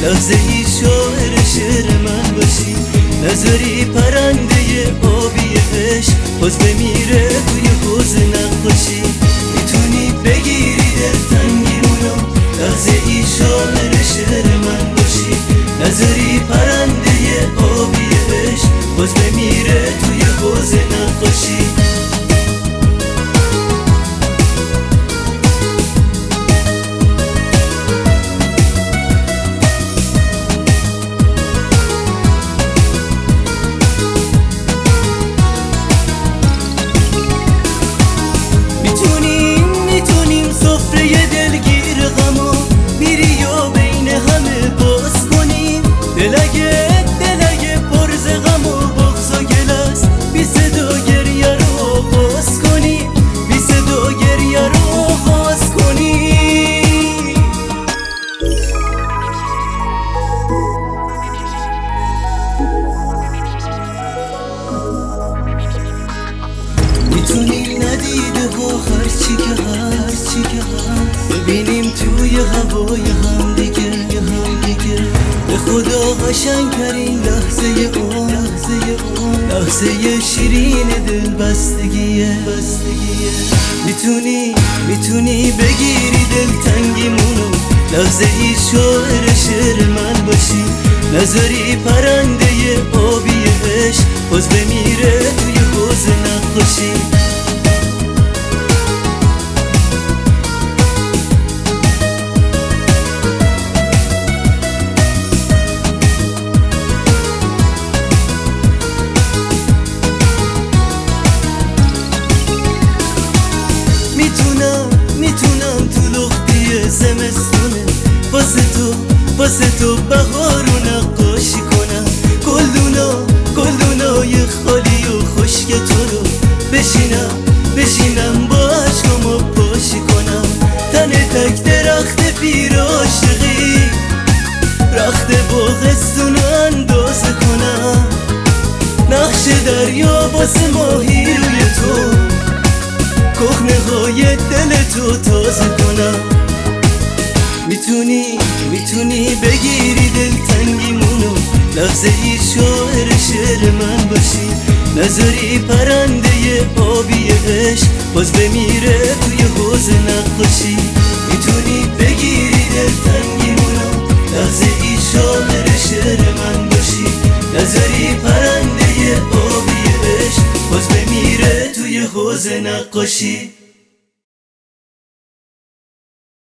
لحظه ای شاعر شعر من باشی، نذاری پرنده آبی عشق باز بمیره توی حوض نقاشی. میتونی بگیری دلتنگیمونو، لحظه ای شاعر شعر من باشی، نذاری پرنده آبی عشق باز بمیره توی حوض نقاشی. میتونیم سفره دلگیر غمو میری و بین همه باز کنیم، دلگه پرز غم و بغض و گلس، بی صدا گریه رو آغاز کنیم، بی صدا گریه رو آغاز کنیم. میتونیم ندیده ها هرچی که هست ببینیم توی هوای هم دیگه به خدا قشنگترین لحظه اون لحظه شیرین دل بستگیه. میتونی بگیری دلتنگیمونو، لحظه ای شاعر شعر من باشی، نذاری پرنده آبی عشق باز بمیره توی حوض نقاشی. میتونم تو لختی زمستونه واسه تو بهارو نقاشی کنم، گلدونای خالی و خشک تو رو بشینم با عشقامو پاشی کنم، تن تک درخت پیر عاشقی رخت باغستونو اندازه کنم، نقش دریا واسه ماهی روی تو کهنه های دل تو تازه کنم. میتونی بگیری دلتنگیمونو، لحظه ای شاعر شعر من باشی، نذاری پرنده آبی عشق باز بمیره توی حوض نقاشی. میتونی بگیری دلتنگیمونو، لحظه ای شاعر شعر من باشی، نذاری پرنده آبی عشق باز بمیره توی حوض نقاشی.